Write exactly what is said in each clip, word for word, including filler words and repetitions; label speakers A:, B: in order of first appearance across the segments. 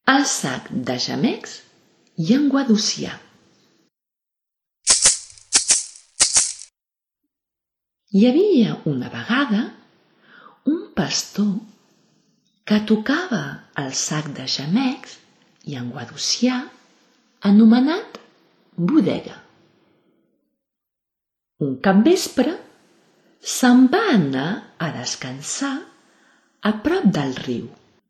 A: el sac de gemecs i en Guadocià. Hi havia una vegada un pastor que tocava el sac de gemecs i en Guadocià anomenat Bodega. Un capvespre se'n va anar a descansar a prop del riu.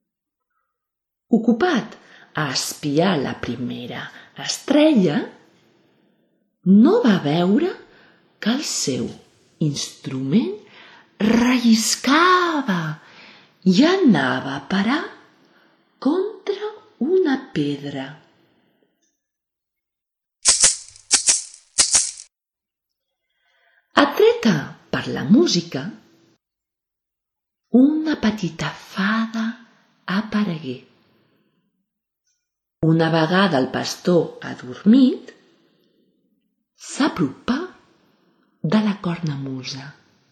A: Ocupat a espiar la primera estrella, no va veure que el seu instrument relliscava i anava a parar contra una pedra. Atreta per la música, una petita fada aparegué. Una vegada el pastor adormit, s'apropà de la cornamusa.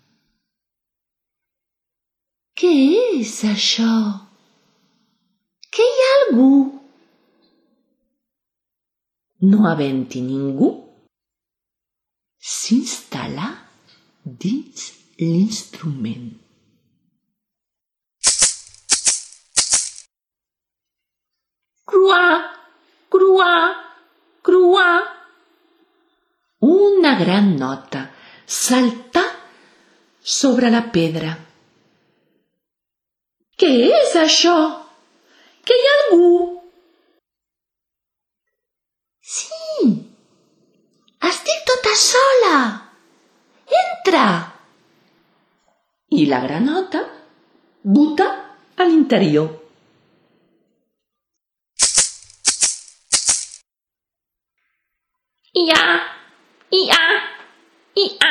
A: Què és això? Que hi ha algú? No havent-hi ningú, s'instal·là dins l'instrument. Cruà, cruà, cruà. Una gran nota saltà sobre la pedra. Què és això? Que hi ha algú? Sí, estic tota sola. Entra! I la granota buta a l'interior. Ia, ia, ia.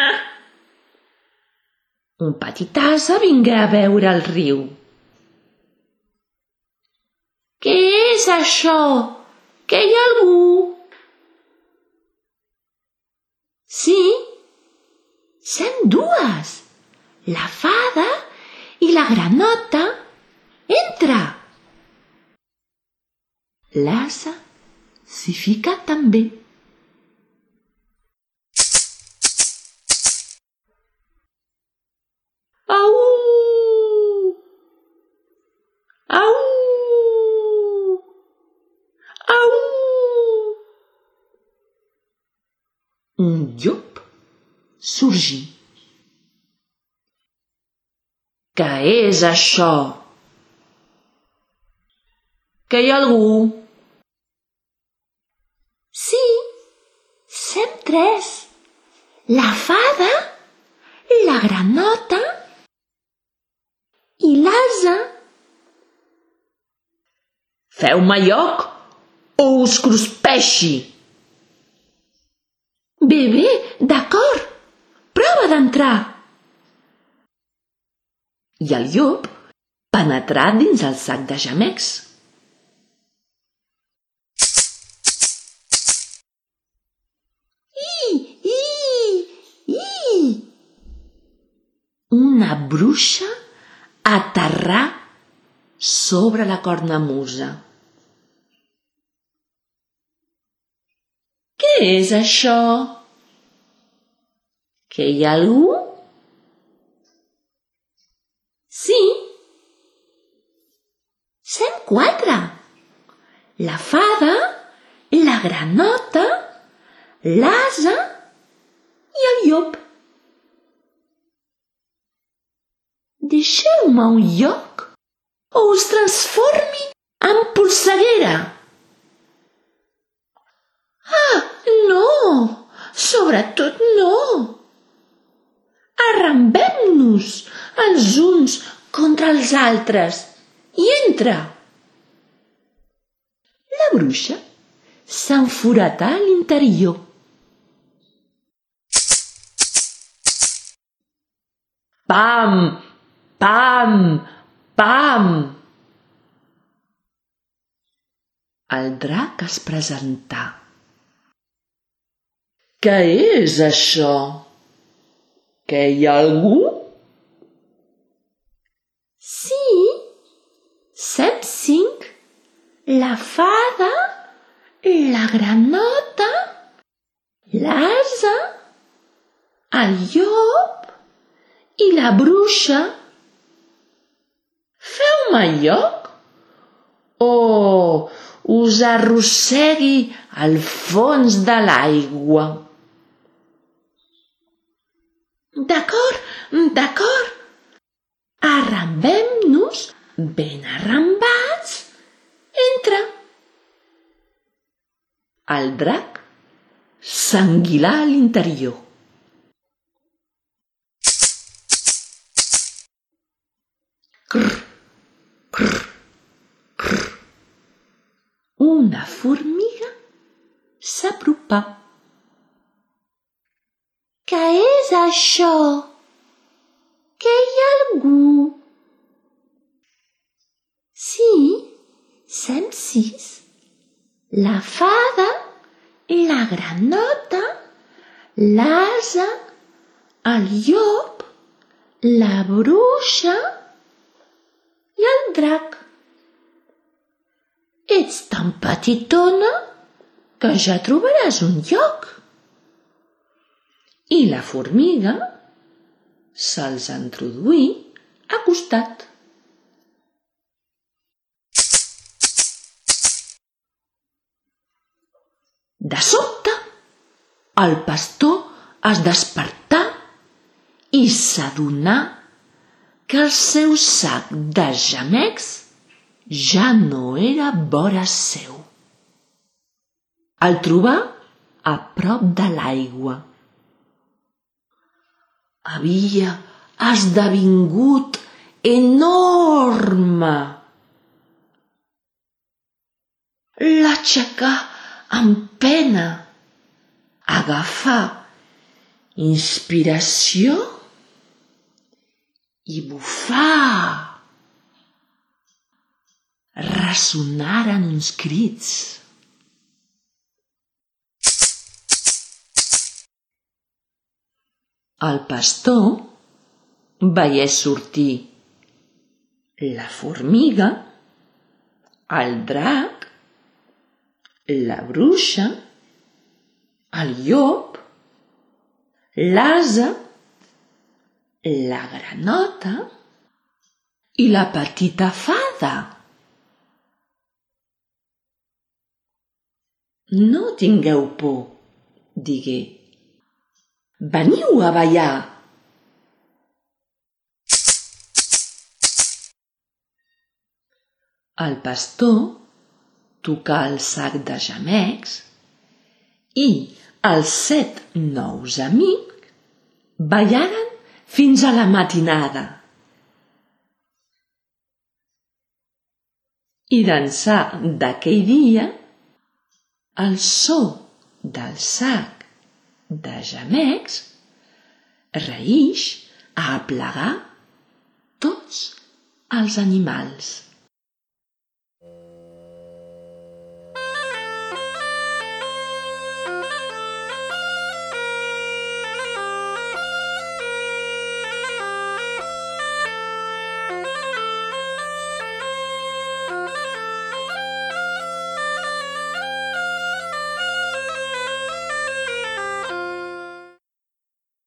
A: Un petit ase vingué a veure el riu. Què és això? Que hi ha algú? Sí, sem dues, la fada i la granota. Entra! L'ase s'hi fica també. Au! Au! Au! Un llop sorgí. Què és això? Que hi ha algú? Sí, sem tres. La fada, la granota i l'ase. Feu-me lloc o us cruspeixi. Bé, bé, d'acord. Prova d'entrar. I el llop penetrà dins el sac de gemecs. I, i, i. Una bruixa aterrà sobre la cornamusa. Què és això? Que hi ha algú? Sí, sem quatre. La fada, la granota, l'ase i el llop. Deixeu-me un lloc o us transformi en polseguera. Ah, no! Sobretot no! Arrambem-nos els uns contra els altres i entra. La bruixa s'enforatà a l'interior. Pam, pam, pam. El drac es presentà. Què és això? Que hi ha algú? Sí, sem cinc. la fada, la granota, l'ase, el llop i la bruixa. Feu-me lloc o us arrossegui al fons de l'aigua? D'acord, d'acord. Arrambem-nos ben arrambats. Entra. El drac s'enguilà a l'interior. Crr, crr, crr. Una formiga s'apropà. Què és això? Que hi ha algú? Sí, som sis. La fada, la granota, l'ase, el llop, la bruixa i el drac. Ets tan petitona que ja trobaràs un lloc. I la formiga se'ls introduí a costat. De sobte, el pastor es despertà i s'adonà que el seu sac de gemecs ja no era vora seu. El trobà a prop de l'aigua. Havia esdevingut enorme. L'aixecà amb pena. Agafà inspiració i bufà. Ressonaren uns crits. El pastor veié sortir la formiga, el drac, la bruixa, el llop, l'ase, la granota i la petita fada. No tingueu por, digué. Veniu a ballar. El pastor tocà el sac de gemecs i els set nous amics ballaren fins a la matinada. I d'ençà d'aquell dia, el so del sac de gemecs reïx a aplegar tots els animals.